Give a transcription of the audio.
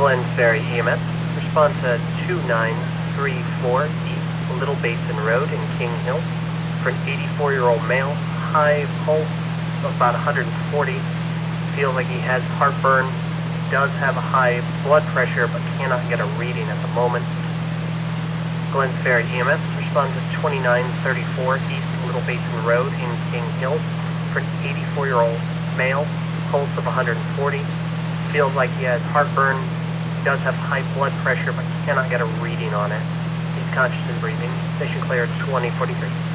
Glen Ferry EMS. Respond to 2934 East Little Basin Road in King Hill for an 84-year-old male, high pulse of about 140. Feels like he has heartburn, does have a high blood pressure, but cannot get a reading at the moment. Glen Ferry EMS. Respond to 2934 East Little Basin Road in King Hill for an 84-year-old male, pulse of 140. Feels like he has heartburn, does have high blood pressure, but cannot get a reading on it. He's conscious and breathing. Mission cleared 2043.